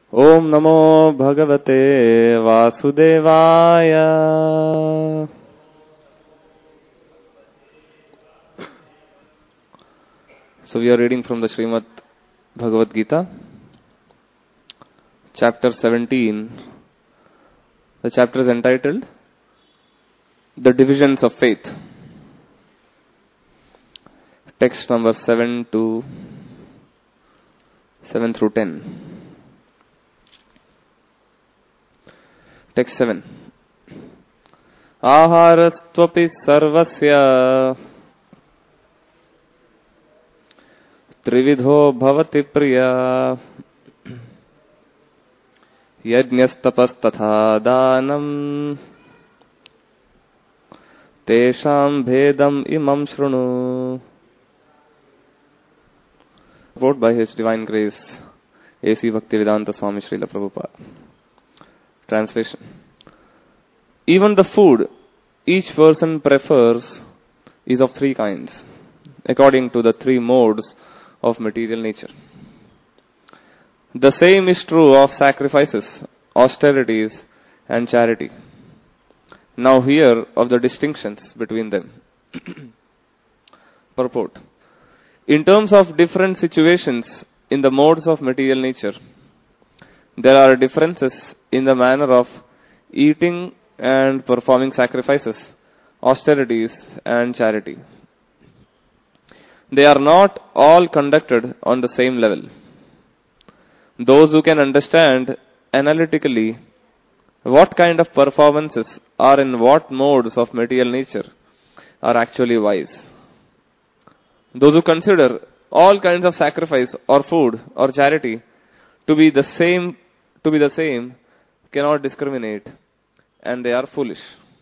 Om Namo Bhagavate Vasudevaya. So we are reading from the Srimad Bhagavad Gita, chapter 17. The chapter is entitled The Divisions of Faith. Text number 7 through 10. Text 7. Aharastvapi sarvasya trividho bhavati priya yajnastapastatha danam tesham bhedam imam shrunu. Quote by His Divine Grace A.C. Bhaktivedanta Swami Srila Prabhupada. Translation. Even the food each person prefers is of three kinds, according to the three modes of material nature. The same is true of sacrifices, austerities, and charity. Now hear of the distinctions between them. Purport. In terms of different situations in the modes of material nature, there are differences in the manner of eating and performing sacrifices, austerities, and charity. They are not all conducted on the same level. Those who can understand analytically what kind of performances are in what modes of material nature are actually wise. Those who consider all kinds of sacrifice or food or charity to be the same cannot discriminate, and they are foolish.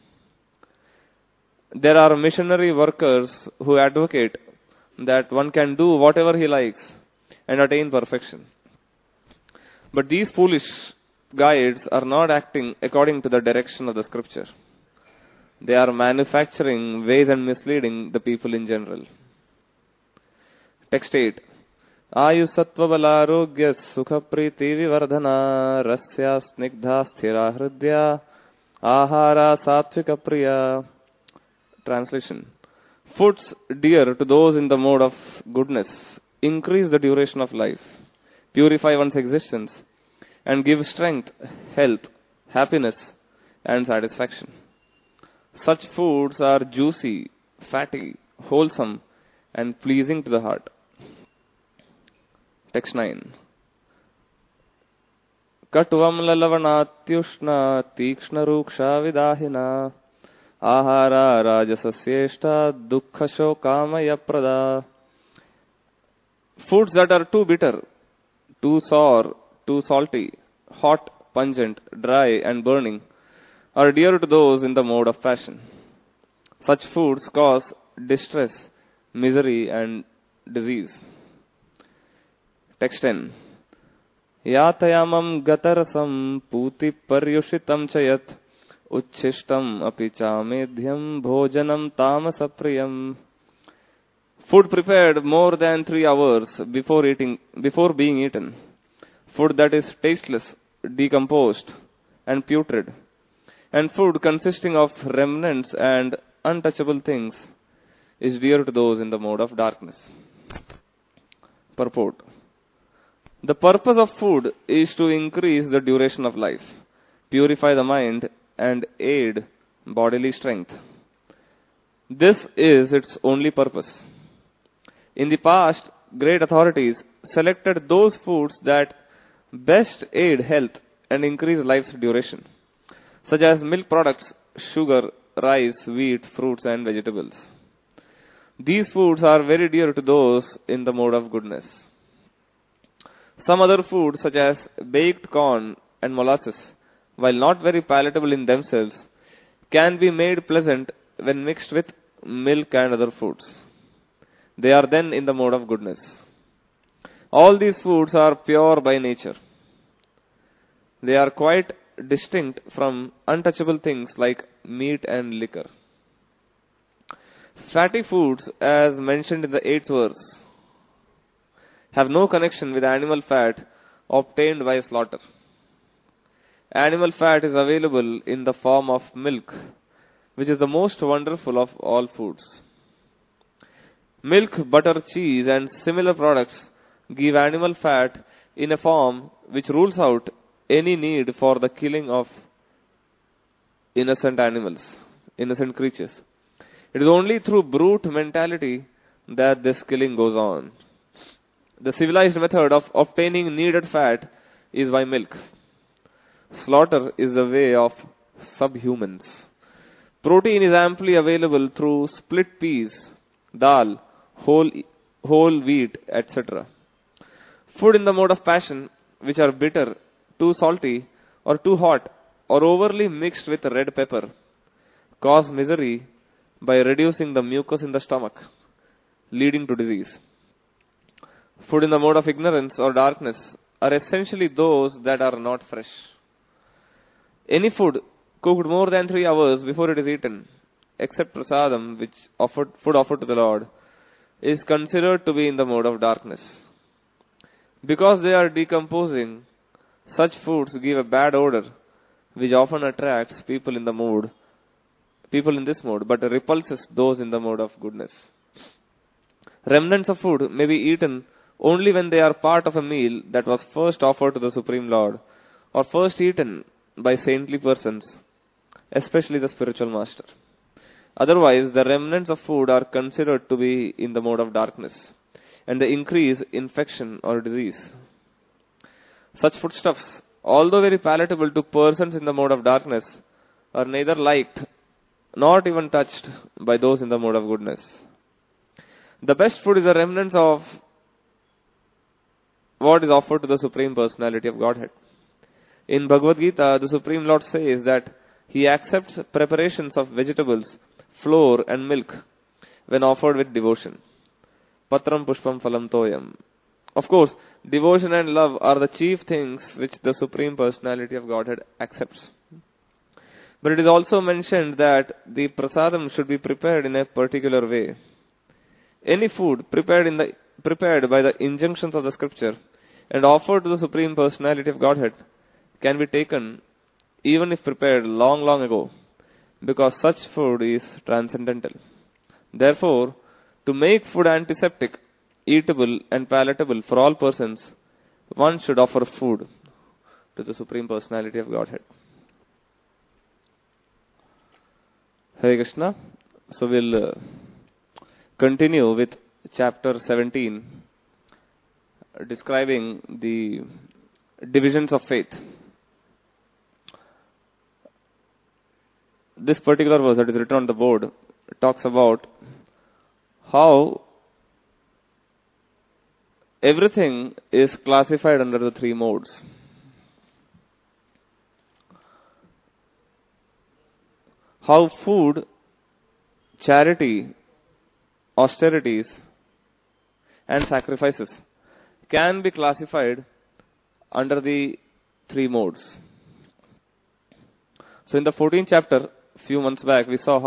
There are missionary workers who advocate that one can do whatever he likes and attain perfection. But these foolish guides are not acting according to the direction of the scripture. They are manufacturing ways and misleading the people in general. Text 8. Ayusattva balarogya sukha priti vivardhana rasya snigdha sthira hridya ahara sattvika priya. Translation. Foods dear to those in the mode of goodness increase the duration of life, purify one's existence, and give strength, health, happiness, and satisfaction. Such foods are juicy, fatty, wholesome, and pleasing to the heart. Text 9. Katvam lalavanatyushna tikshna ruksha vidahina ahara rajasasyeshta dukkha shokamaya prada. Foods that are too bitter, too sour, too salty, hot, pungent, dry, and burning are dear to those in the mode of passion. Such foods cause distress, misery, and disease. Text 10. Yatayamam gatarasam puti paryushitam chayat uchishtam api chamedhyam bhojanam tamasapriyam. Food prepared more than 3 hours before being eaten. Food that is tasteless, decomposed, and putrid. And food consisting of remnants and untouchable things is dear to those in the mode of darkness. Purport. The purpose of food is to increase the duration of life, purify the mind, and aid bodily strength. This is its only purpose. In the past, great authorities selected those foods that best aid health and increase life's duration, such as milk products, sugar, rice, wheat, fruits, and vegetables. These foods are very dear to those in the mode of goodness. Some other foods, such as baked corn and molasses, while not very palatable in themselves, can be made pleasant when mixed with milk and other foods. They are then in the mode of goodness. All these foods are pure by nature. They are quite distinct from untouchable things like meat and liquor. Fatty foods, as mentioned in the 8th verse, have no connection with animal fat obtained by slaughter. Animal fat is available in the form of milk, which is the most wonderful of all foods. Milk, butter, cheese, and similar products give animal fat in a form which rules out any need for the killing of innocent animals, innocent creatures. It is only through brute mentality that this killing goes on. The civilized method of obtaining needed fat is by milk. Slaughter is the way of subhumans. Protein is amply available through split peas, dal, whole wheat, etc. Food in the mode of passion, which are bitter, too salty, or too hot, or overly mixed with red pepper, cause misery by reducing the mucus in the stomach, leading to disease. Food in the mode of ignorance or darkness are essentially those that are not fresh. Any food cooked more than 3 hours before it is eaten, except prasadam, which food offered to the Lord, is considered to be in the mode of darkness. Because they are decomposing, such foods give a bad odor, which often attracts people in this mode, but repulses those in the mode of goodness. Remnants of food may be eaten only when they are part of a meal that was first offered to the Supreme Lord, or first eaten by saintly persons, especially the spiritual master. Otherwise, the remnants of food are considered to be in the mode of darkness, and they increase infection or disease. Such foodstuffs, although very palatable to persons in the mode of darkness, are neither liked nor even touched by those in the mode of goodness. The best food is the remnants of what is offered to the Supreme Personality of Godhead. In Bhagavad Gita, the Supreme Lord says that He accepts preparations of vegetables, flour and milk when offered with devotion. Patram pushpam phalam toyam. Of course, devotion and love are the chief things which the Supreme Personality of Godhead accepts. But it is also mentioned that the prasadam should be prepared in a particular way. Any food prepared by the injunctions of the scripture and offered to the Supreme Personality of Godhead can be taken even if prepared long ago, because such food is transcendental. Therefore, to make food antiseptic, eatable and palatable for all persons, one should offer food to the Supreme Personality of Godhead. Hare Krishna. So we'll continue with chapter 17, describing the divisions of faith. This particular verse that is written on the board talks about how everything is classified under the 3 modes. How food, charity, austerities and sacrifices can be classified under the 3 modes. So in the 14th chapter, few months back, we saw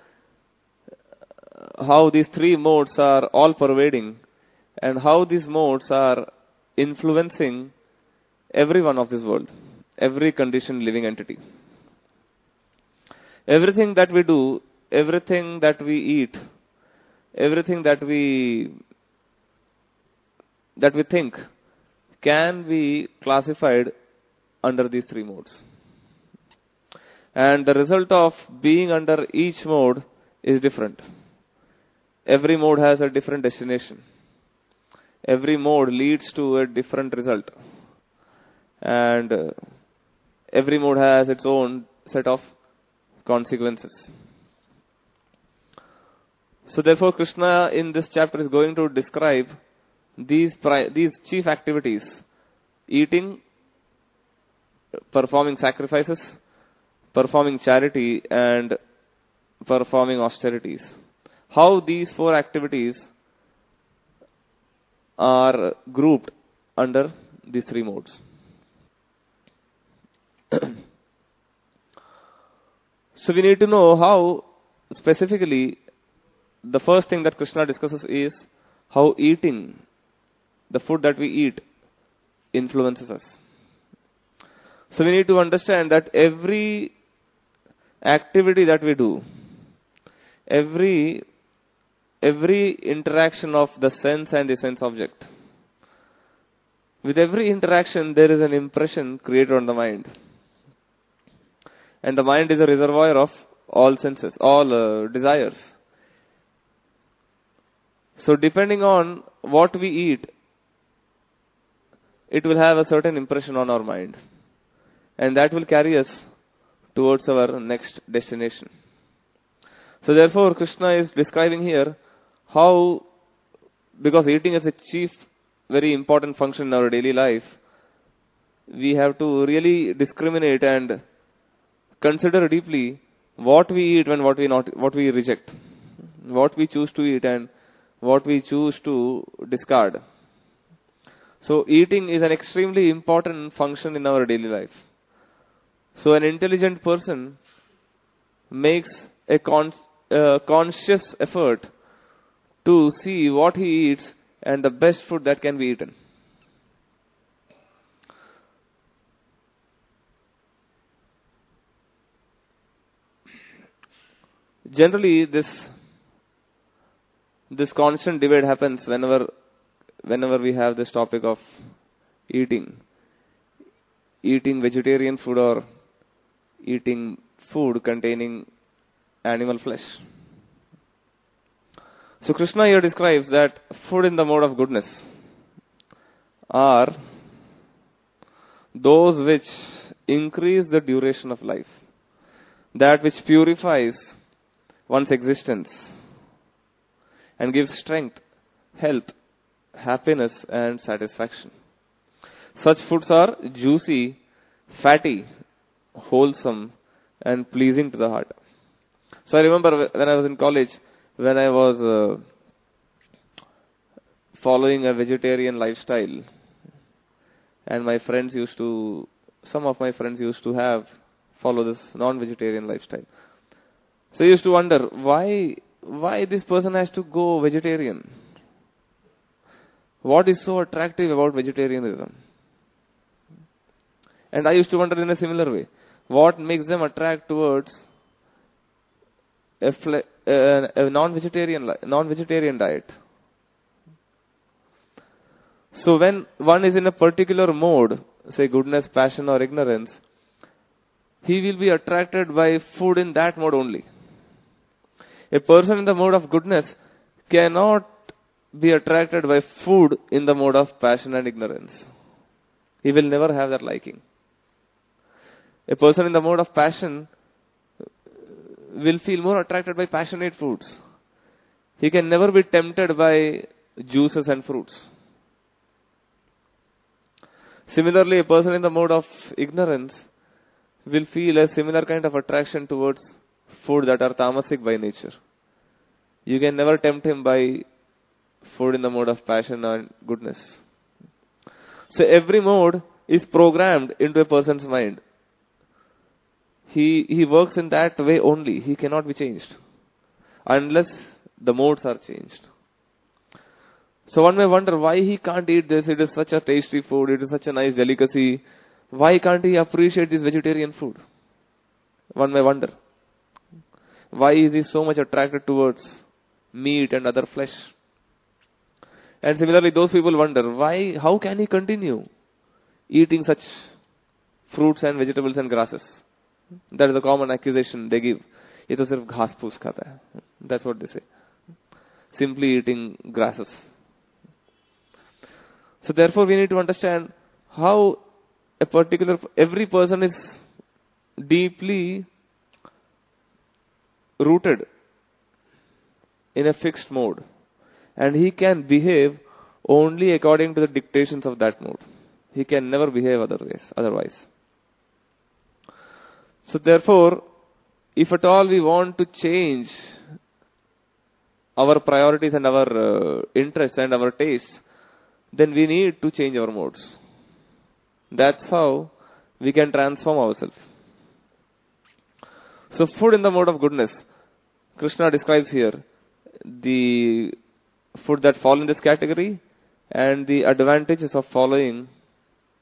how these 3 modes are all pervading and how these modes are influencing everyone of this world, every conditioned living entity. Everything that we do, everything that we eat, everything that we think can be classified under these 3 modes. And the result of being under each mode is different. Every mode has a different destination. Every mode leads to a different result. And every mode has its own set of consequences. So therefore, Krishna in this chapter is going to describe these chief activities: eating, performing sacrifices, performing charity, and performing austerities. How these 4 activities are grouped under these 3 modes. So we need to know how specifically the first thing that Krishna discusses is how eating, the food that we eat, influences us. So we need to understand that every activity that we do, every interaction of the sense and the sense object, with every interaction there is an impression created on the mind. And the mind is a reservoir of all senses, all desires. So depending on what we eat, it will have a certain impression on our mind. And that will carry us towards our next destination. So therefore, Krishna is describing here how, because eating is a chief, very important function in our daily life, we have to really discriminate and consider deeply what we eat and what we reject, what we choose to eat and what we choose to discard. So eating is an extremely important function in our daily life. So an intelligent person makes a conscious effort to see what he eats and the best food that can be eaten. Generally, this constant debate happens whenever we have this topic of eating vegetarian food or eating food containing animal flesh. So Krishna here describes that food in the mode of goodness are those which increase the duration of life, that which purifies one's existence and gives strength, health, happiness and satisfaction. Such foods are juicy, fatty, wholesome and pleasing to the heart. So I remember when I was in college, when I was following a vegetarian lifestyle, and some of my friends used to follow this non-vegetarian lifestyle. So I used to wonder, why this person has to go vegetarian? What is so attractive about vegetarianism? And I used to wonder in a similar way, what makes them attract towards a non-vegetarian diet? So when one is in a particular mode, say goodness, passion or ignorance, he will be attracted by food in that mode only. A person in the mode of goodness cannot be attracted by food in the mode of passion and ignorance. He will never have that liking. A person in the mode of passion will feel more attracted by passionate foods. He can never be tempted by juices and fruits. Similarly, a person in the mode of ignorance will feel a similar kind of attraction towards food that are tamasic by nature. You can never tempt him by food in the mode of passion and goodness. So every mode is programmed into a person's mind. He works in that way only. He cannot be changed unless the modes are changed. So one may wonder why he can't eat this. It is such a tasty food. It is such a nice delicacy. Why can't he appreciate this vegetarian food? One may wonder. Why is he so much attracted towards meat and other flesh? And similarly, those people wonder, how can he continue eating such fruits and vegetables and grasses? That is the common accusation they give. Ye to sirf ghas poos khata hai. That's what they say. Simply eating grasses. So therefore we need to understand how every person is deeply rooted in a fixed mode. And he can behave only according to the dictations of that mode. He can never behave otherwise. So therefore, if at all we want to change our priorities and our interests and our tastes, then we need to change our modes. That's how we can transform ourselves. So food in the mode of goodness, Krishna describes here food that fall in this category and the advantages of following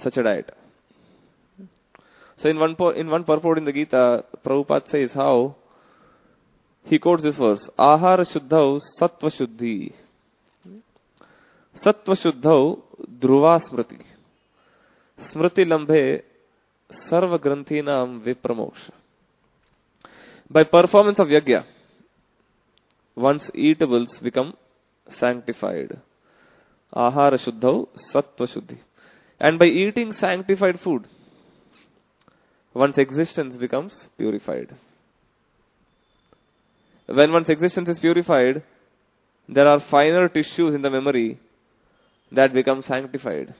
such a diet. So in one purport in the Gita, Prabhupada says how he quotes this verse: Ahara shuddhau sattva shuddhi, sattva shuddhau dhruva smriti, smriti lambhe sarva granthinam vipramoksha. By performance of yajna, one's eatables become sanctified. Ahara shuddhau sattva shuddhi. And by eating sanctified food, one's existence becomes purified. When one's existence is purified, there are finer tissues in the memory that become sanctified.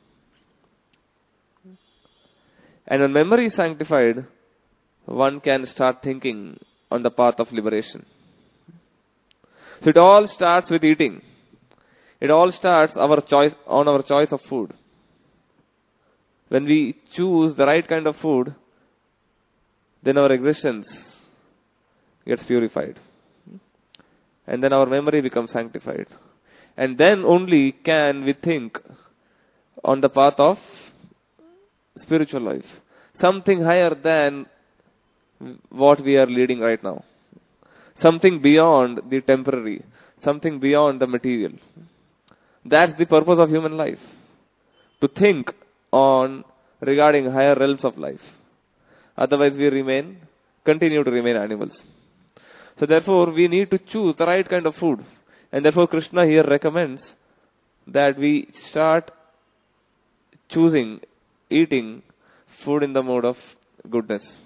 And when memory is sanctified, one can start thinking on the path of liberation. So it all starts with eating. It all starts our choice of food. When we choose the right kind of food, then our existence gets purified. And then our memory becomes sanctified. And then only can we think on the path of spiritual life. Something higher than what we are leading right now. Something beyond the temporary. Something beyond the material. That's the purpose of human life. To think on regarding higher realms of life. Otherwise we continue to remain animals. So therefore we need to choose the right kind of food. And therefore Krishna here recommends that we start choosing, eating food in the mode of goodness.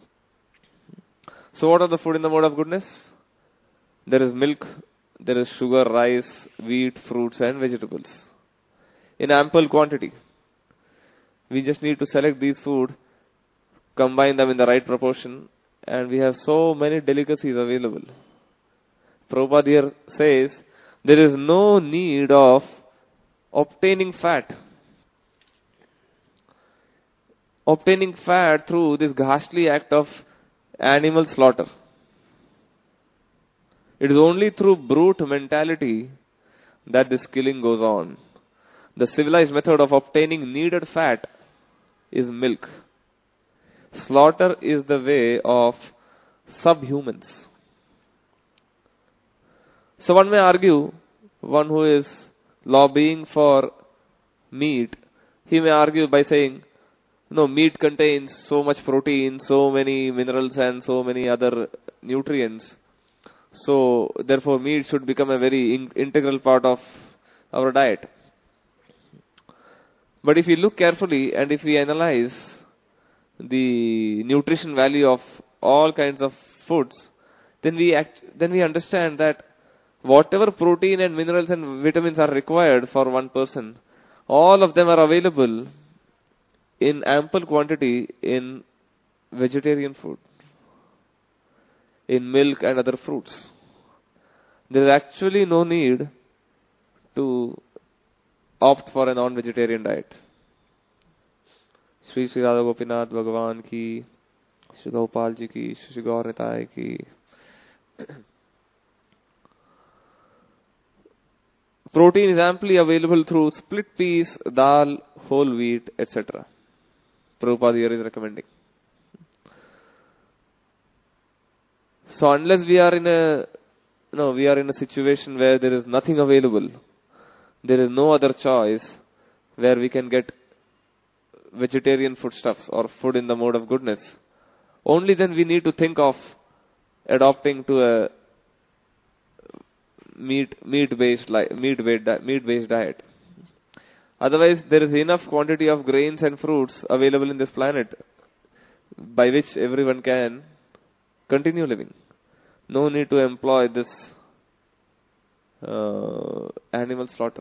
So what are the food in the mode of goodness? There is milk, there is sugar, rice, wheat, fruits and vegetables. In ample quantity. We just need to select these food, combine them in the right proportion, and we have so many delicacies available. Prabhupada here says, there is no need of obtaining fat. Obtaining fat through this ghastly act of animal slaughter. It is only through brute mentality that this killing goes on. The civilized method of obtaining needed fat is milk. Slaughter is the way of subhumans. So one may argue, one who is lobbying for meat, he may argue by saying, no, meat contains so much protein, so many minerals and so many other nutrients. So therefore meat should become a very integral part of our diet. But if we look carefully and if we analyze the nutrition value of all kinds of foods, then we understand that whatever protein and minerals and vitamins are required for one person, all of them are available in ample quantity in vegetarian food, in milk and other fruits. There is actually no need to opt for a non-vegetarian diet. Sri Sri Radha Gopinath Bhagavan ki, Shri Gopal ji ki, Shri Gaur Nitai ki. Protein is amply available through split peas, dal, whole wheat, etc. Prabhupada here is recommending. So unless we are in a situation where there is nothing available, there is no other choice where we can get vegetarian foodstuffs or food in the mode of goodness, only then we need to think of adopting to a meat-based diet. Otherwise, there is enough quantity of grains and fruits available in this planet by which everyone can continue living. No need to employ this animal slaughter.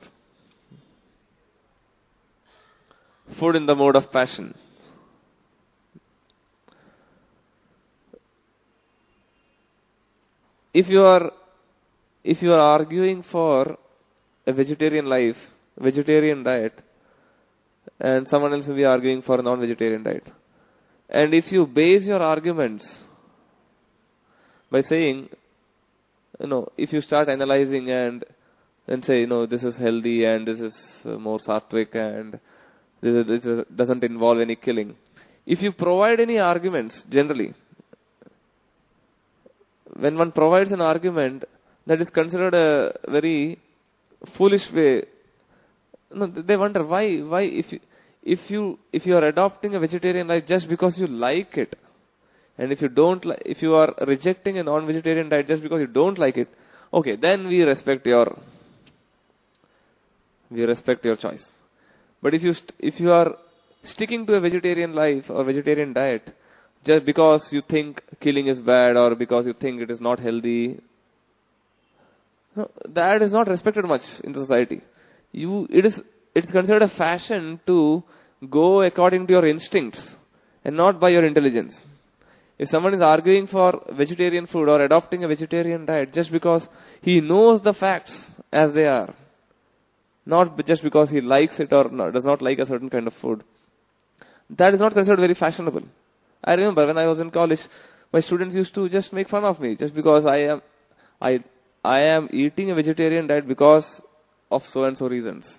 Food in the mode of passion. If you are arguing for a vegetarian diet, and someone else will be arguing for a non-vegetarian diet, and if you base your arguments by saying, if you start analyzing and say, this is healthy and this is more sattvic and This doesn't involve any killing. If you provide any arguments, generally, when one provides an argument that is considered a very foolish way, no, they wonder why if you are adopting a vegetarian life just because you like it, and if you don't if you are rejecting a non-vegetarian diet just because you don't like it, okay, then we respect your choice. But if you are sticking to a vegetarian life or vegetarian diet just because you think killing is bad or because you think it is not healthy, no, that is not respected much in society. It's considered a fashion to go according to your instincts and not by your intelligence. If someone is arguing for vegetarian food or adopting a vegetarian diet just because he knows the facts as they are, not just because he likes it or does not like a certain kind of food, that is not considered very fashionable. I remember when I was in college, my students used to just make fun of me just because I am eating a vegetarian diet because of so and so reasons.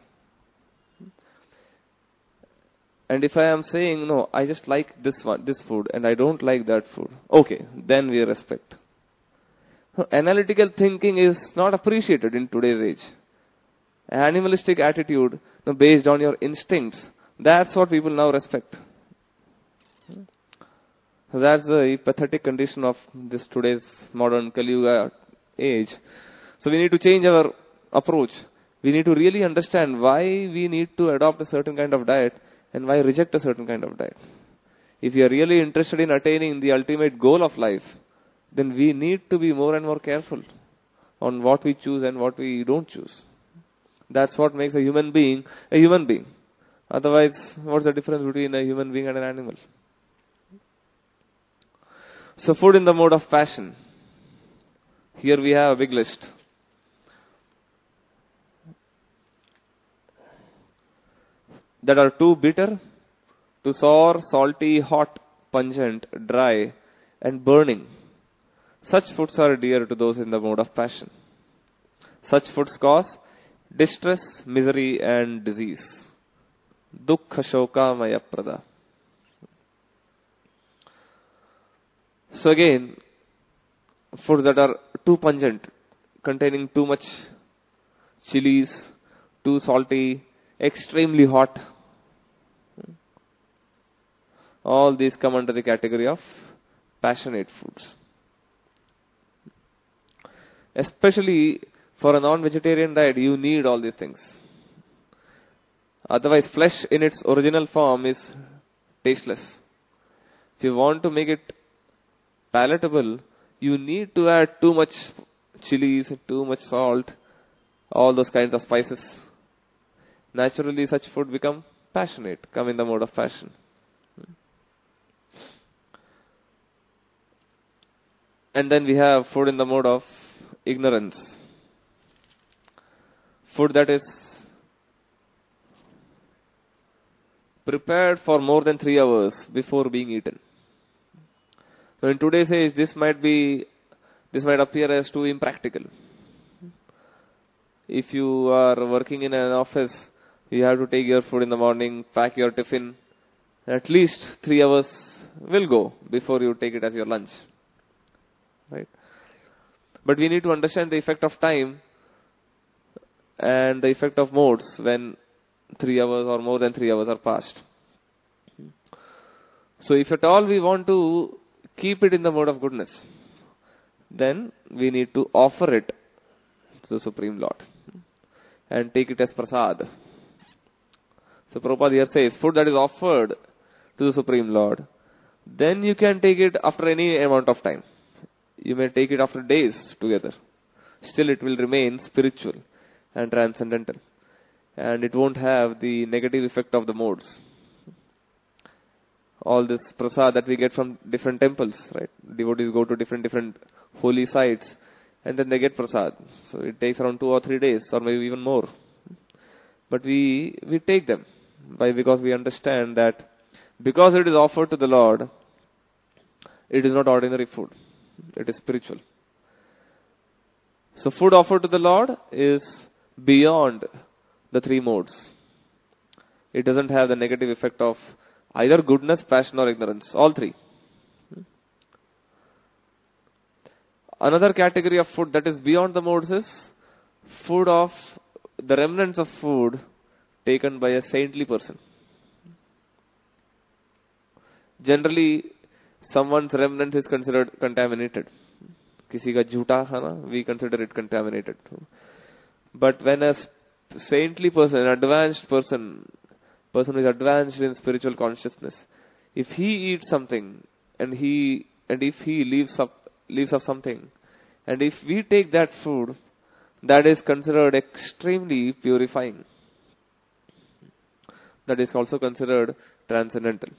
And if I am saying, no, I just like this food and I don't like that food, okay, then we respect. Analytical thinking is not appreciated in today's age. Animalistic attitude based on your instincts, that's what people now respect. That's the pathetic condition of this today's modern Kali Yuga age. So we need to change our approach. We need to really understand why we need to adopt a certain kind of diet and why reject a certain kind of diet. If we are really interested in attaining the ultimate goal of life, then we need to be more and more careful on what we choose and what we don't choose. That's what makes a human being a human being. Otherwise, what's the difference between a human being and an animal? So food in the mode of passion. Here we have a big list. That are too bitter, too sour, salty, hot, pungent, dry, and burning. Such foods are dear to those in the mode of passion. Such foods cause distress, misery, and disease. Dukkha shoka maya prada. So again, foods that are too pungent, containing too much chilies, too salty, extremely hot. All these come under the category of passionate foods. Especially for a non-vegetarian diet, you need all these things. Otherwise, flesh in its original form is tasteless. If you want to make it palatable, you need to add too much chilies, too much salt, all those kinds of spices. Naturally, such food become passionate, come in the mode of passion. And then we have food in the mode of ignorance. Food that is prepared for more than 3 hours before being eaten. So in today's age, this might appear as too impractical. If you are working in an office, you have to take your food in the morning, pack your tiffin. At least 3 hours will go before you take it as your lunch. Right? But we need to understand the effect of time and the effect of modes when 3 hours or more than 3 hours are passed. So if at all we want to keep it in the mode of goodness, then we need to offer it to the Supreme Lord and take it as prasad. So Prabhupada here says, food that is offered to the Supreme Lord, then you can take it after any amount of time. You may take it after days together. Still it will remain spiritual and transcendental. And it won't have the negative effect of the modes. All this prasad that we get from different temples, right? Devotees go to different holy sites and then they get prasad. So it takes around 2 or 3 days or maybe even more. But we take them. Why? Because we understand that because it is offered to the Lord, it is not ordinary food. It is spiritual. So food offered to the Lord is beyond the 3 modes. it doesn't have the negative effect of either goodness, passion or ignorance. All three. Another category of food that is beyond the modes is food of the remnants of food taken by a saintly person. Generally, someone's remnants is considered contaminated. किसी का झूठा खाना, we consider it contaminated. But when a saintly person, an advanced person who is advanced in spiritual consciousness, if he eats something and if he leaves of something, and if we take that food, that is considered extremely purifying. That is also considered transcendental.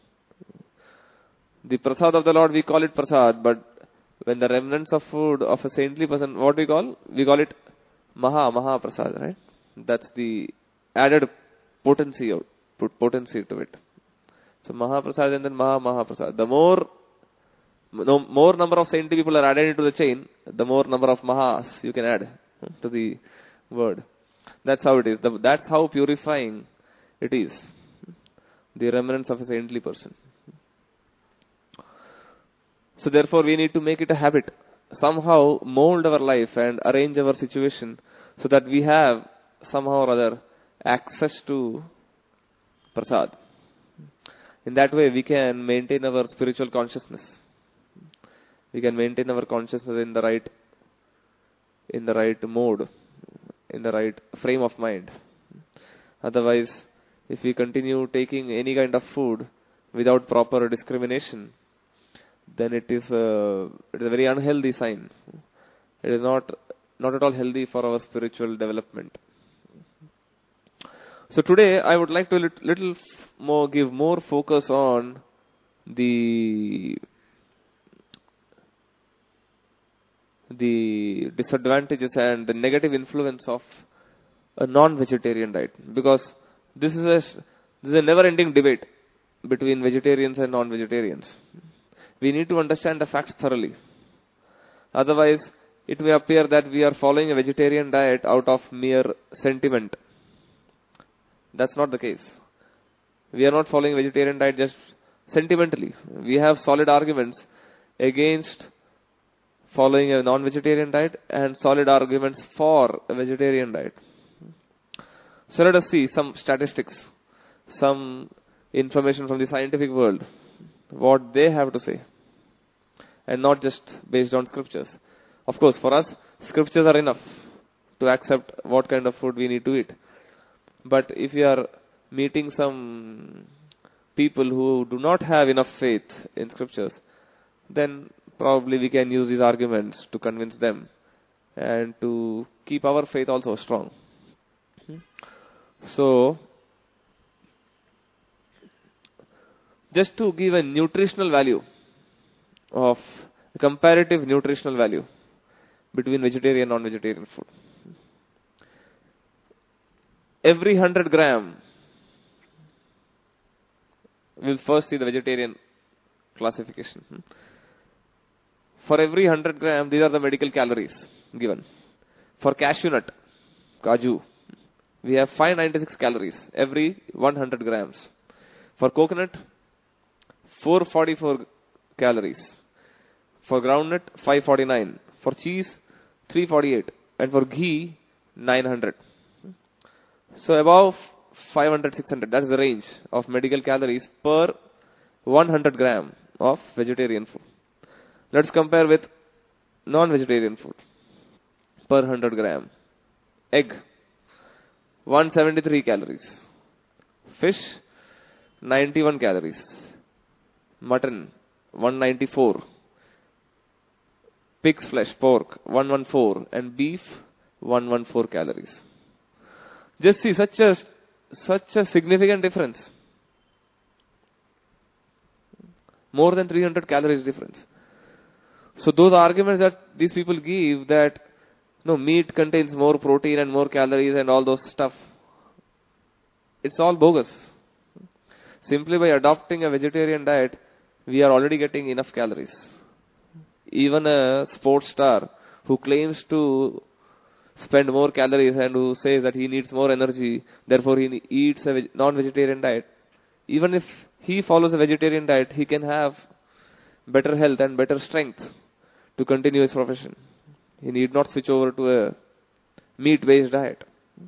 The prasad of the Lord, we call it prasad, but when the remnants of food of a saintly person, what we call? We call it Maha Prasad, right? That's the added potency to it. So Maha Prasad and then Maha Prasad. The more number of saintly people are added into the chain, the more number of Mahas you can add to the word. That's how it is. That's how purifying it is. The remnants of a saintly person. So therefore we need to make it a habit. Somehow mold our life and arrange our situation so that we have somehow or other access to prasad. In that way we can maintain our spiritual consciousness. We can maintain our consciousness in the right mode, in the right frame of mind. Otherwise, if we continue taking any kind of food without proper discrimination, then it is a very unhealthy sign. It is not at all healthy for our spiritual development. So today I would like to give more focus on the disadvantages and the negative influence of a non-vegetarian diet, because this is a never-ending debate between vegetarians and non-vegetarians. We need to understand the facts thoroughly. Otherwise, it may appear that we are following a vegetarian diet out of mere sentiment. That's not the case. We are not following a vegetarian diet just sentimentally. We have solid arguments against following a non-vegetarian diet and solid arguments for a vegetarian diet. So let us see some statistics, some information from the scientific world, what they have to say, and not just based on scriptures. Of course, for us, scriptures are enough to accept what kind of food we need to eat. But if we are meeting some people who do not have enough faith in scriptures, then probably we can use these arguments to convince them and to keep our faith also strong. So, just to give a nutritional value of a comparative nutritional value between vegetarian and non-vegetarian food. Every 100 gram, we'll first see the vegetarian classification. For every 100 gram, these are the medical calories given. For cashew nut, kaju, we have 596 calories every 100 grams. For coconut, 444 calories. For groundnut, 549. For cheese, 348. And for ghee, 900. So above 500, 600, that is the range of medical calories per 100 gram of vegetarian food. Let's compare with non-vegetarian food per 100 gram. Egg, 173 calories. Fish, 91 calories. Mutton, 194. Pig's flesh, pork, 114. And beef, 114 calories. Just see such a significant difference. More than 300 calories difference. So those arguments that these people give that meat contains more protein and more calories and all those stuff, it's all bogus. Simply by adopting a vegetarian diet, we are already getting enough calories. Even a sports star who claims to spend more calories and who says that he needs more energy, therefore he eats a non-vegetarian diet. Even if he follows a vegetarian diet, he can have better health and better strength to continue his profession. He need not switch over to a meat-based diet.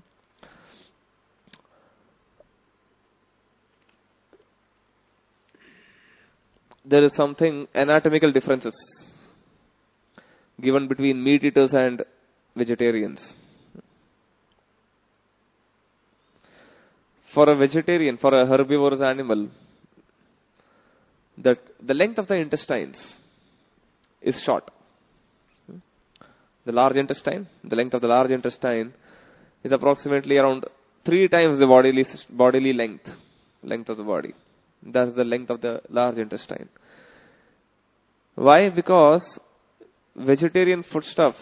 There is something anatomical differences given between meat eaters and vegetarians. For a vegetarian, for a herbivorous animal, that the length of the intestines is short. The large intestine, the length of the large intestine is approximately around 3 times the bodily length of the body. That's the length of the large intestine. Why? Because vegetarian foodstuff,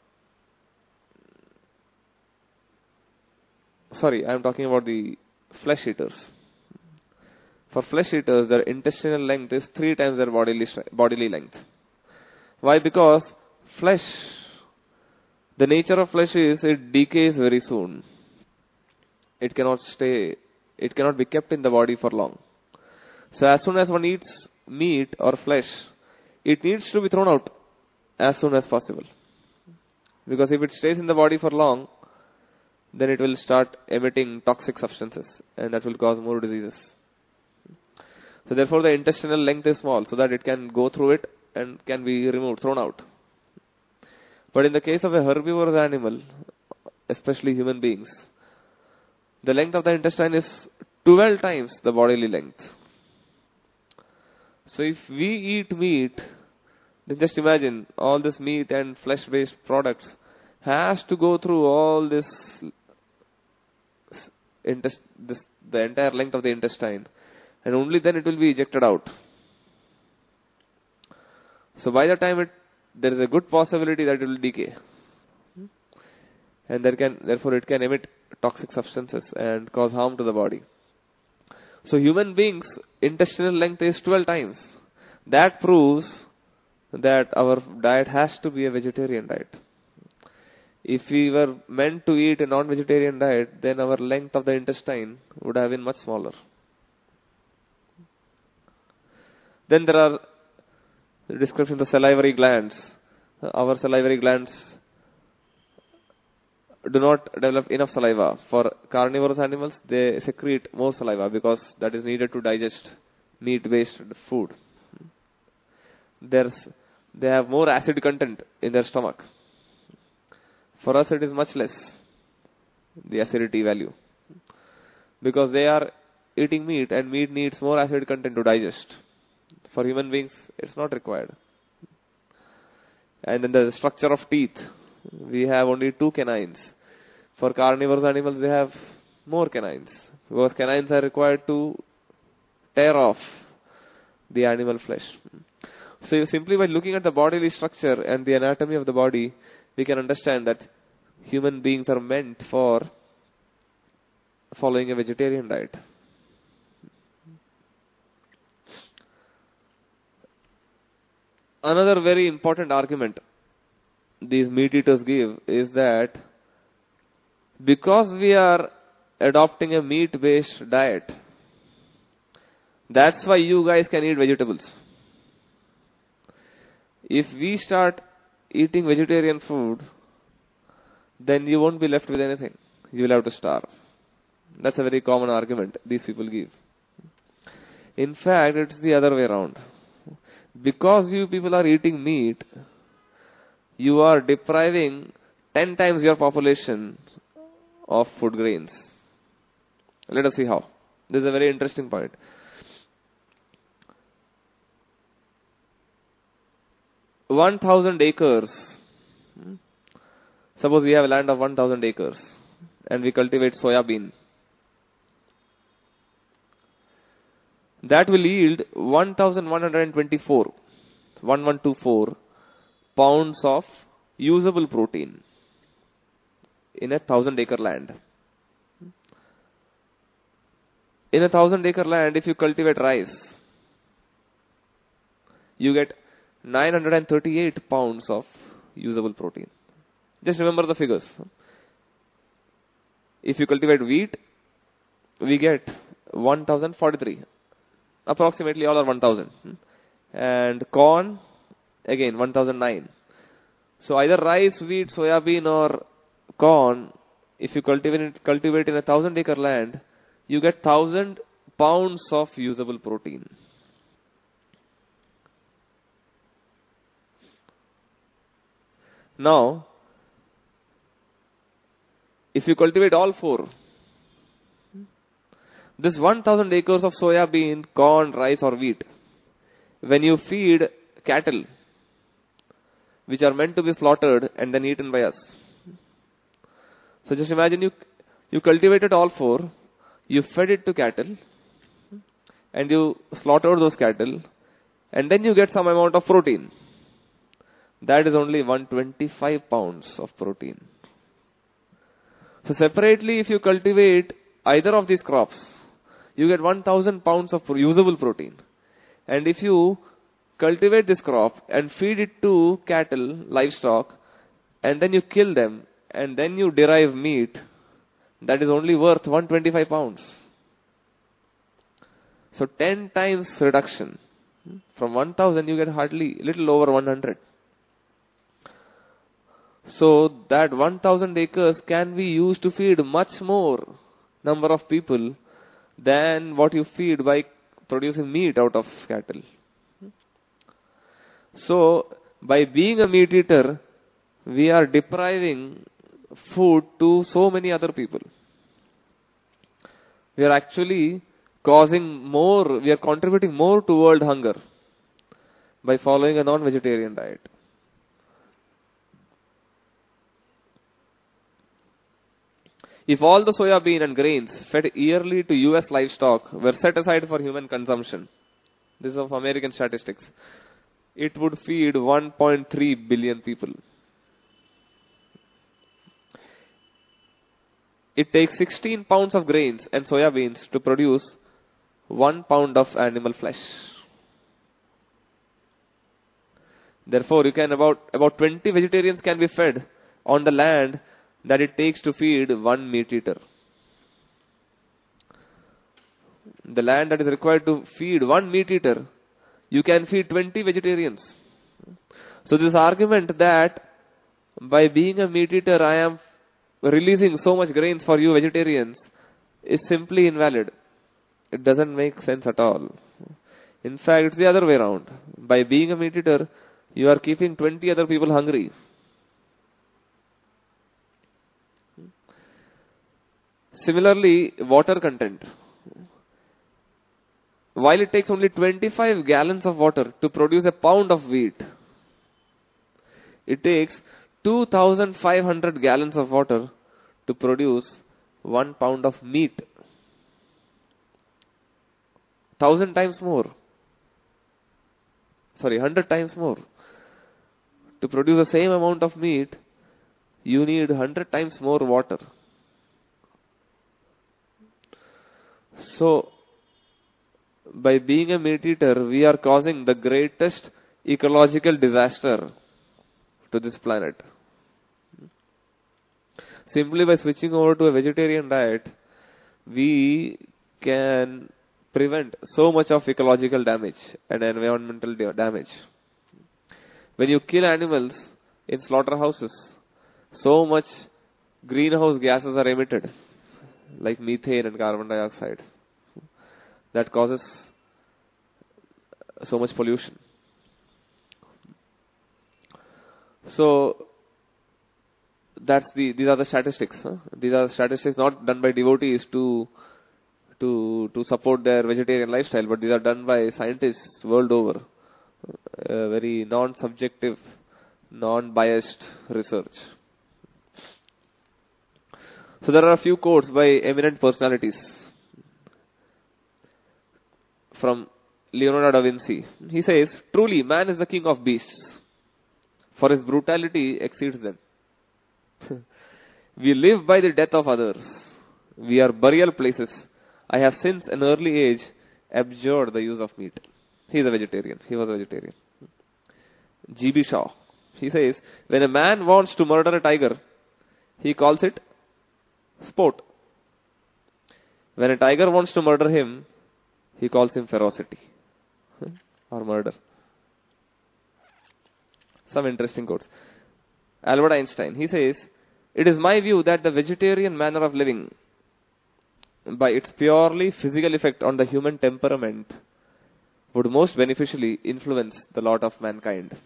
sorry, I'm talking about the flesh eaters. For flesh eaters, their intestinal length is 3 times their bodily length. Why? Because flesh, the nature of flesh is it decays very soon. It cannot be kept in the body for long. So as soon as one eats meat or flesh, it needs to be thrown out as soon as possible. Because if it stays in the body for long, then it will start emitting toxic substances and that will cause more diseases. So therefore the intestinal length is small so that it can go through it and can be removed, thrown out. But in the case of a herbivorous animal, especially human beings, the length of the intestine is 12 times the bodily length. So if we eat meat, then just imagine all this meat and flesh-based products has to go through all this, the entire length of the intestine, and only then it will be ejected out. So by the time there is a good possibility that it will decay, and therefore it can emit toxic substances and cause harm to the body. So human beings' intestinal length is 12 times. That proves that our diet has to be a vegetarian diet. If we were meant to eat a non-vegetarian diet, then our length of the intestine would have been much smaller. Then there are descriptions of salivary glands. Our salivary glands do not develop enough saliva. For carnivorous animals, they secrete more saliva because that is needed to digest meat-based food. They have more acid content in their stomach. For us, it is much less, the acidity value. Because they are eating meat and meat needs more acid content to digest. For human beings, it's not required. And then the structure of teeth. We have only 2 canines. For carnivorous animals, they have more canines. Because canines are required to tear off the animal flesh. So simply by looking at the bodily structure and the anatomy of the body, we can understand that human beings are meant for following a vegetarian diet. Another very important argument these meat eaters give is that because we are adopting a meat-based diet, that's why you guys can eat vegetables. If we start eating vegetarian food, then you won't be left with anything. You will have to starve. That's a very common argument these people give. In fact, it's the other way around. Because you people are eating meat, you are depriving 10 times your population of food grains. Let us see how. This is a very interesting point. "1,000 acres. Suppose we have a land of 1,000 acres and we cultivate soya bean. That will yield 1,124 pounds of usable protein in a 1,000-acre land. In a 1,000-acre land, if you cultivate rice, you get 938 pounds of usable protein. Just remember the figures. If you cultivate wheat, we get 1043. Approximately all are 1000. And corn, again 1009. So either rice, wheat, soya bean or corn, if you cultivate in a 1000-acre land, you get 1000 pounds of usable protein. Now, if you cultivate all four, this 1000 acres of soya bean, corn, rice or wheat, when you feed cattle, which are meant to be slaughtered and then eaten by us. So just imagine you cultivated all four, you fed it to cattle, and you slaughtered those cattle, and then you get some amount of protein. That is only 125 pounds of protein. So separately, if you cultivate either of these crops, you get 1000 pounds of usable protein. And if you cultivate this crop and feed it to cattle, livestock, and then you kill them, and then you derive meat, that is only worth 125 pounds. So 10 times reduction. From 1000 you get hardly little over 100. So that 1000 acres can be used to feed much more number of people than what you feed by producing meat out of cattle. So by being a meat eater, we are depriving food to so many other people. We are actually we are contributing more to world hunger by following a non-vegetarian diet. If all the soya bean and grains fed yearly to US livestock were set aside for human consumption, this is of American statistics, it would feed 1.3 billion people. It takes 16 pounds of grains and soya beans to produce 1 pound of animal flesh. Therefore, about 20 vegetarians can be fed on the land that it takes to feed one meat eater. The land that is required to feed one meat eater, you can feed 20 vegetarians. So this argument that by being a meat eater, I am releasing so much grains for you vegetarians is simply invalid. It doesn't make sense at all. In fact, it's the other way around. By being a meat eater, you are keeping 20 other people hungry. Similarly, water content. While it takes only 25 gallons of water to produce a pound of wheat, it takes 2,500 gallons of water to produce 1 pound of meat. 1,000 times more. 100 times more. To produce the same amount of meat, you need 100 times more water. So, by being a meat eater, we are causing the greatest ecological disaster to this planet. Simply by switching over to a vegetarian diet, we can prevent so much of ecological damage and environmental damage. When you kill animals in slaughterhouses, so much greenhouse gases are emitted, like methane and carbon dioxide, that causes so much pollution. So these are the statistics. These are statistics not done by devotees to support their vegetarian lifestyle, but these are done by scientists world over. Very non-subjective, non-biased research. So there are a few quotes by eminent personalities. From Leonardo da Vinci. He says, "Truly, man is the king of beasts, for his brutality exceeds them. We live by the death of others. We are burial places. I have since an early age abjured the use of meat." He is a vegetarian. He was a vegetarian. G.B. Shaw. He says, "When a man wants to murder a tiger, he calls it sport. When a tiger wants to murder him, he calls him ferocity or murder. Some interesting quotes. Albert Einstein, he says, "It is my view that the vegetarian manner of living, by its purely physical effect on the human temperament, would most beneficially influence the lot of mankind."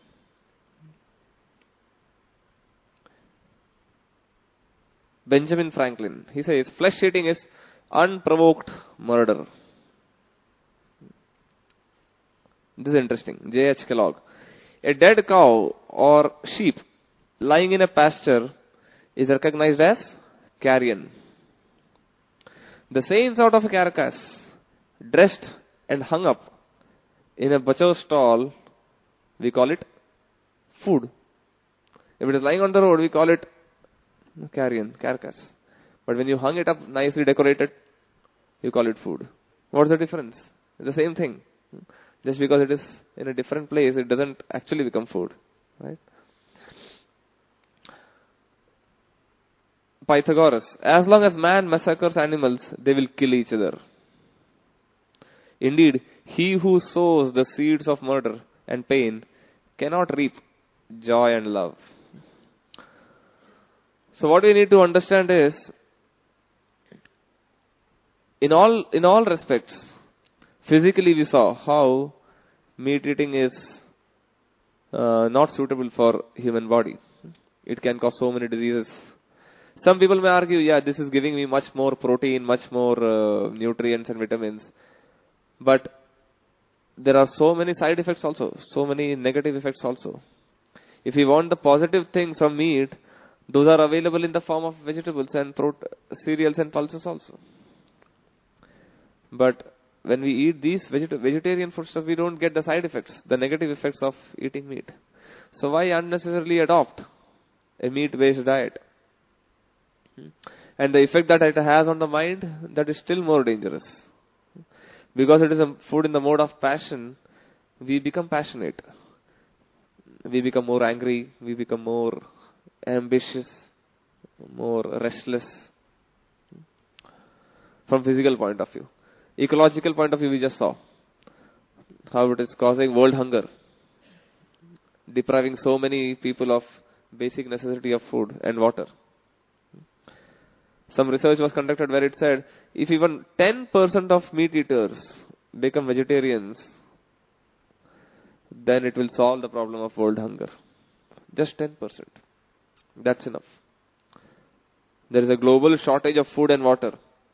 Benjamin Franklin, he says, "Flesh eating is unprovoked murder." This is interesting. J.H. Kellogg, "A dead cow or sheep lying in a pasture is recognized as carrion. The same sort of a carcass, dressed and hung up in a butcher's stall, we call it food. If it is lying on the road, we call it carrion, carcass. But when you hung it up, nicely decorated, you call it food. What's the difference? It's the same thing. Just because it is in a different place, it doesn't actually become food. Right? Pythagoras, "As long as man massacres animals, they will kill each other. Indeed, he who sows the seeds of murder and pain cannot reap joy and love." So what we need to understand is, in all respects, physically we saw how meat eating is not suitable for human body. It can cause so many diseases. Some people may argue, yeah, this is giving me much more protein, much more nutrients and vitamins. But there are so many side effects also, so many negative effects also. If we want the positive things of meat, those are available in the form of vegetables and cereals and pulses also. But when we eat these vegetarian food stuff, we don't get the side effects, the negative effects of eating meat. So why unnecessarily adopt a meat-based diet? And the effect that it has on the mind, that is still more dangerous. Because it is a food in the mode of passion, we become passionate. We become more angry, we become more ambitious, more restless. From physical point of view. Ecological point of view, we just saw how it is causing world hunger, depriving so many people of basic necessity of food and water. Some research was conducted where it said, if even 10% of meat eaters become vegetarians, then it will solve the problem of world hunger. Just 10%. That's enough. There is a global shortage of food and water.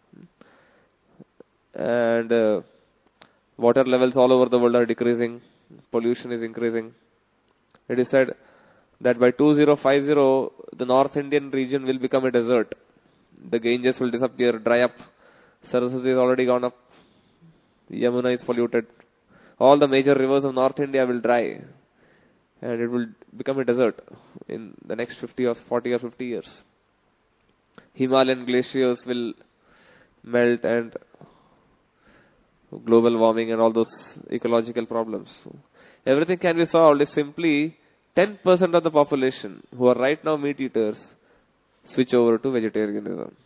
And water levels all over the world are decreasing. Pollution is increasing. It is said that by 2050, the North Indian region will become a desert. The Ganges will disappear, dry up. Saraswati is already gone up. Yamuna is polluted. All the major rivers of North India will dry. And it will become a desert in the next 40 or 50 years. Himalayan glaciers will melt, and global warming and all those ecological problems. Everything can be solved if simply 10% of the population who are right now meat eaters switch over to vegetarianism.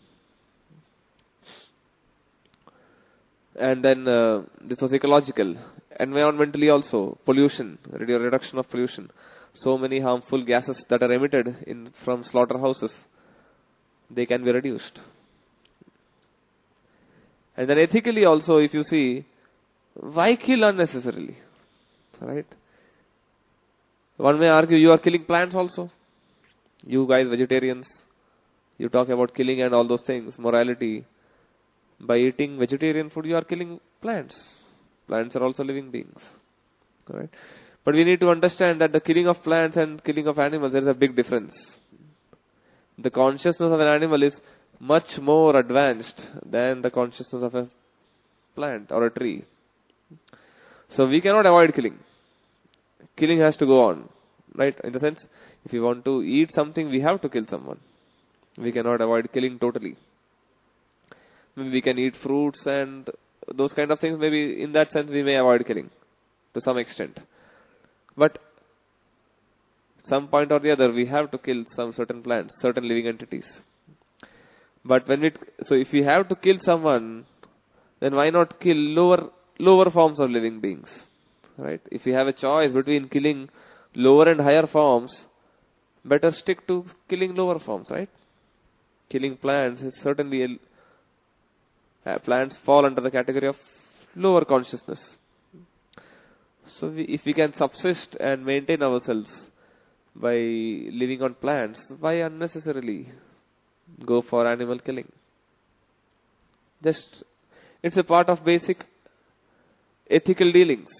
And then this was ecological. Environmentally also, pollution, reduction of pollution. So many harmful gases that are emitted from slaughterhouses, they can be reduced. And then ethically also, if you see, why kill unnecessarily? Right? One may argue, you are killing plants also. You guys, vegetarians, you talk about killing and all those things, morality. By eating vegetarian food, you are killing plants. Plants are also living beings. Right? But we need to understand that the killing of plants and killing of animals, there is a big difference. The consciousness of an animal is much more advanced than the consciousness of a plant or a tree. So we cannot avoid killing. Killing has to go on. Right? In the sense, if we want to eat something, we have to kill someone. We cannot avoid killing totally. Maybe we can eat fruits and those kind of things. Maybe in that sense we may avoid killing to some extent. But some point or the other we have to kill some certain plants, certain living entities. But so if we have to kill someone then why not kill lower forms of living beings? Right? If you have a choice between killing lower and higher forms, better stick to killing lower forms, right? Killing plants is certainly plants fall under the category of lower consciousness. So if we can subsist and maintain ourselves by living on plants, why unnecessarily go for animal killing? It's a part of basic ethical dealings.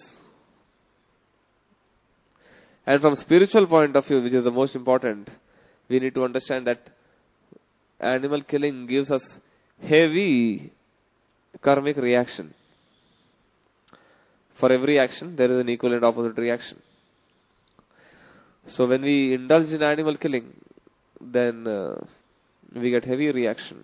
And from spiritual point of view, which is the most important, we need to understand that animal killing gives us heavy karmic reaction. For every action, there is an equal and opposite reaction. So when we indulge in animal killing, then we get heavy reaction.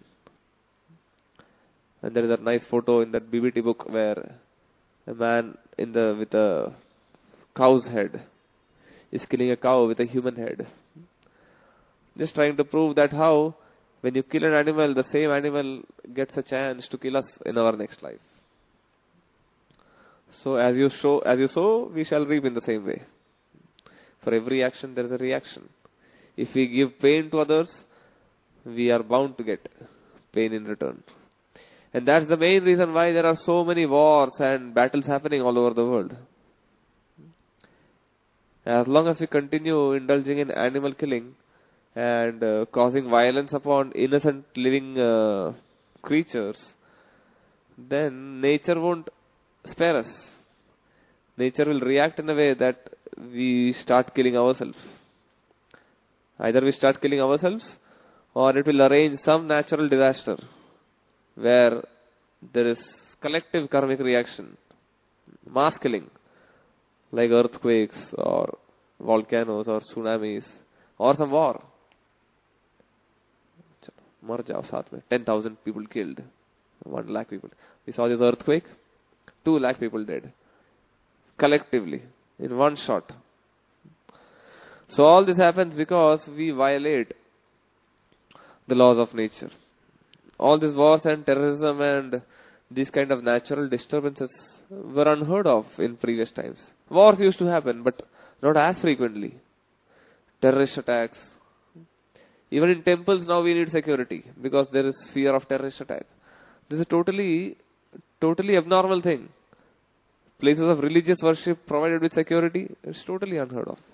And there is a nice photo in that BBT book where a man with a cow's head is killing a cow with a human head. Just trying to prove that how when you kill an animal, the same animal gets a chance to kill us in our next life. So as you sow, we shall reap in the same way. For every action, there is a reaction. If we give pain to others, we are bound to get pain in return. And that's the main reason why there are so many wars and battles happening all over the world. As long as we continue indulging in animal killing and causing violence upon innocent living creatures, then nature won't spare us. Nature will react in a way that we start killing ourselves. Either we start killing ourselves, or it will arrange some natural disaster where there is collective karmic reaction, mass killing, like earthquakes or volcanoes or tsunamis or some war. 10,000 people killed, 1 lakh people. We saw this earthquake, 2 lakh people dead, collectively, in one shot. So all this happens because we violate the laws of nature. All these wars and terrorism and these kind of natural disturbances were unheard of in previous times. Wars used to happen, but not as frequently. Terrorist attacks. Even in temples now we need security because there is fear of terrorist attack. This is a totally abnormal thing. Places of religious worship provided with security, it's totally unheard of.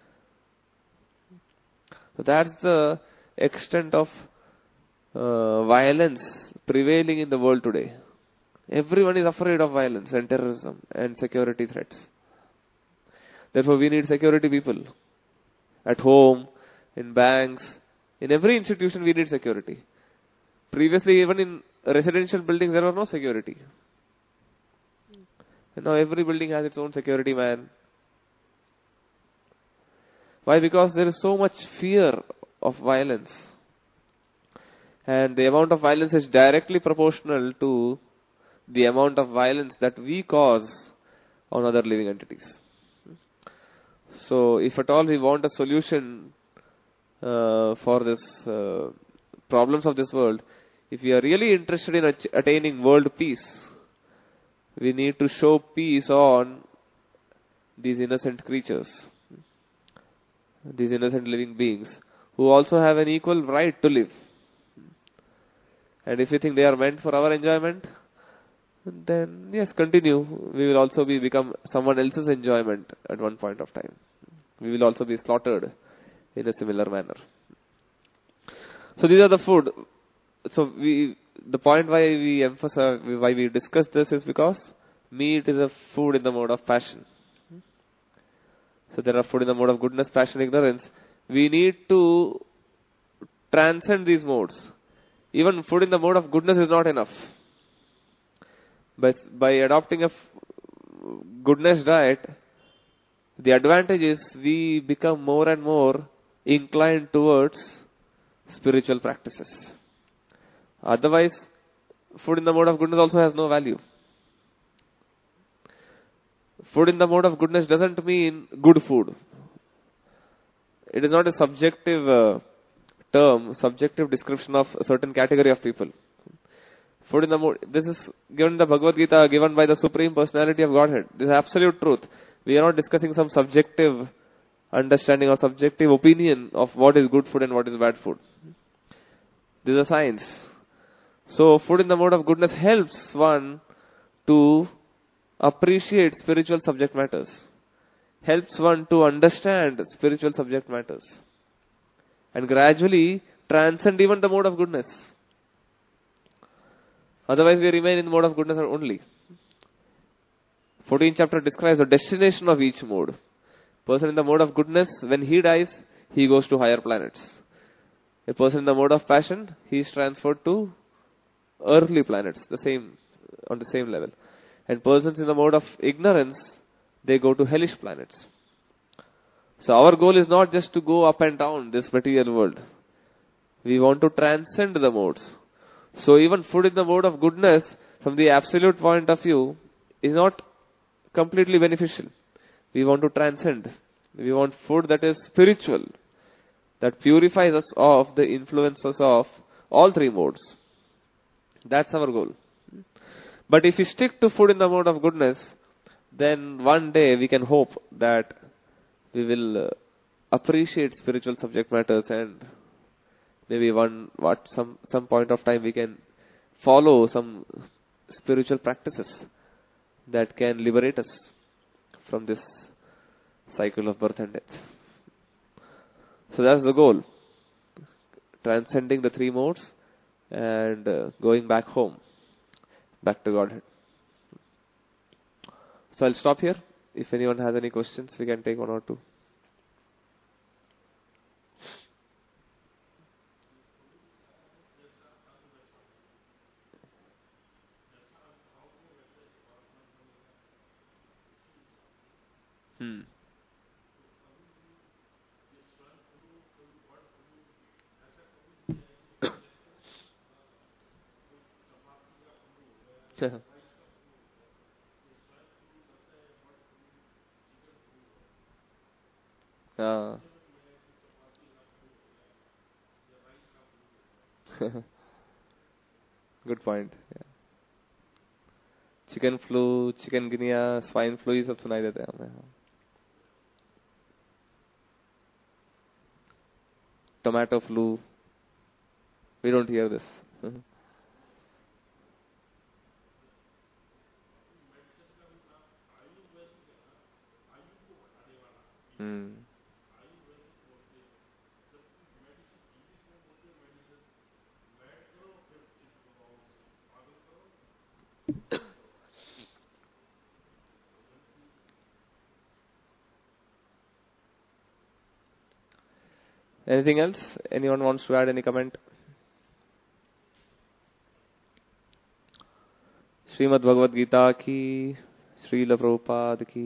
So that's the extent of violence prevailing in the world today. Everyone is afraid of violence and terrorism and security threats. Therefore, we need security people. At home, in banks, in every institution we need security. Previously, even in residential buildings, there was no security. And now every building has its own security man. Why? Because there is so much fear of violence. And the amount of violence is directly proportional to the amount of violence that we cause on other living entities. So, if at all we want a solution for this problems of this world, if we are really interested in attaining world peace, we need to show peace on these innocent creatures, these innocent living beings, who also have an equal right to live. And if we think they are meant for our enjoyment, then yes, continue. We will also become someone else's enjoyment at one point of time. We will also be slaughtered in a similar manner. So these are the food. So the point why we emphasize, why we discuss this is because meat is a food in the mode of passion. So there are food in the mode of goodness, passion, ignorance. We need to transcend these modes. Even food in the mode of goodness is not enough. By adopting a goodness diet, the advantage is we become more and more inclined towards spiritual practices. Otherwise, food in the mode of goodness also has no value. Food in the mode of goodness doesn't mean good food. It is not a subjective term, subjective description of a certain category of people. Food in the mood. This is given in the Bhagavad Gita, given by the Supreme Personality of Godhead. This is absolute truth. We are not discussing some subjective understanding or subjective opinion of what is good food and what is bad food. This is a science. So, food in the mode of goodness helps one to appreciate spiritual subject matters. Helps one to understand spiritual subject matters. And gradually transcend even the mode of goodness. Otherwise, we remain in the mode of goodness only. 14th chapter describes the destination of each mode. Person in the mode of goodness, when he dies, he goes to higher planets. A person in the mode of passion, he is transferred to earthly planets, on the same level. And persons in the mode of ignorance, they go to hellish planets. So our goal is not just to go up and down this material world. We want to transcend the modes. So even food in the mode of goodness, from the absolute point of view, is not completely beneficial. We want to transcend. We want food that is spiritual, that purifies us of the influences of all three modes. That's our goal. But if we stick to food in the mode of goodness, then one day we can hope that we will appreciate spiritual subject matters, and maybe some point of time we can follow some spiritual practices that can liberate us from this cycle of birth and death. So that's the goal. Transcending the three modes and going back home, back to Godhead. So I'll stop here. If anyone has any questions, we can take one or two. Good point. Yeah. Chicken flu, chikungunya, swine flu, ये सब सुनाई देते हैं हमें. Tomato flu. We don't hear this. Anything else? Anyone wants to add any comment? Shrimad Bhagavad Gita की, श्रील प्रभुपाद की.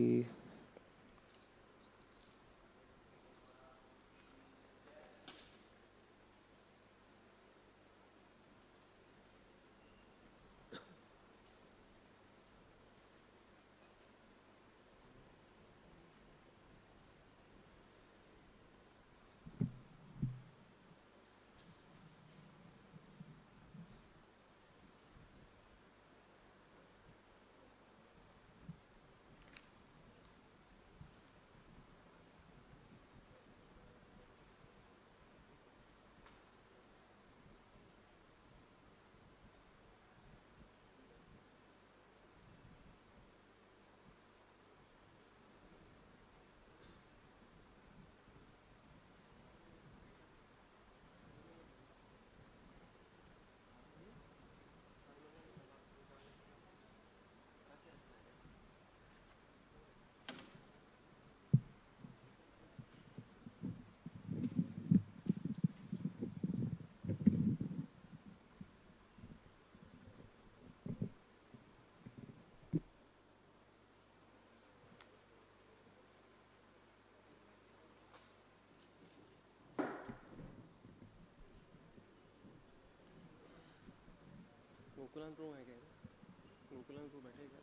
गोकुलान pro है क्या? गोकुलान प्रो बैठेगा?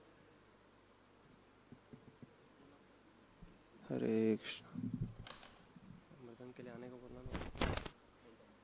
हरे कृष्ण. मर्दन के लिए आने को बोलना.